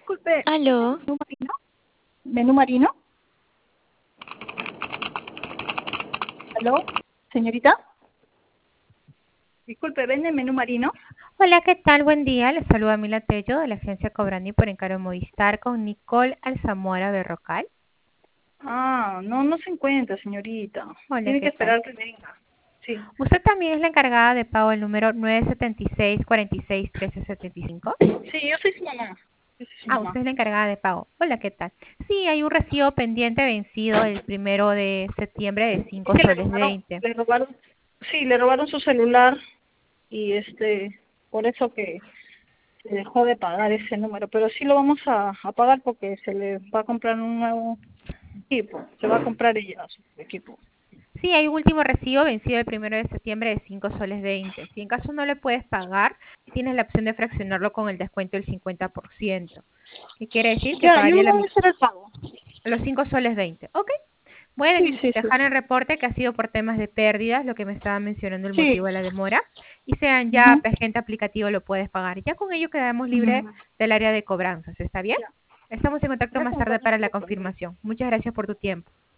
Disculpe, Aló. ¿menú marino? ¿Menú marino? ¿Aló? Señorita. Disculpe, ¿vende menú marino? Hola, ¿qué tal? Buen día. Les saluda Mila Tello de la agencia Cobrani por encargo Movistar con Nicole Alzamora Berrocal. No se encuentra, señorita. Hola, Tiene que ¿qué tal? esperar que venga. Sí. ¿Usted también es la encargada de pago el número 976-46-1375? Sí, yo soy su mamá. Yo soy su mamá. Usted es la encargada de pago. Hola, ¿qué tal? Sí, hay un recibo pendiente vencido el 1 de septiembre de Es 5 que soles 20. le robaron su celular y por eso que se dejó de pagar ese número. Pero sí lo vamos a pagar porque se le va a comprar un nuevo equipo. Se va a comprar ella su equipo. Sí, hay un último recibo vencido el 1 de septiembre de 5 soles 20. Si en caso no le puedes pagar, tienes la opción de fraccionarlo con el descuento del 50%. ¿Qué quiere decir? Que Ya, yo pagaría le voy a hacer el pago. los 5 soles 20. ¿Ok? Voy a Sí, sí, sí. dejar en reporte que ha sido por temas de pérdidas, lo que me estaba mencionando el Sí. motivo de la demora. Y sean ya Ujú. agente aplicativo lo puedes pagar. Ya con ello quedamos libre Ujú. del área de cobranzas. ¿Está bien? Ya. Estamos en contacto más Déjame tarde poner para un la poco, ¿no? confirmación. Muchas gracias por tu tiempo.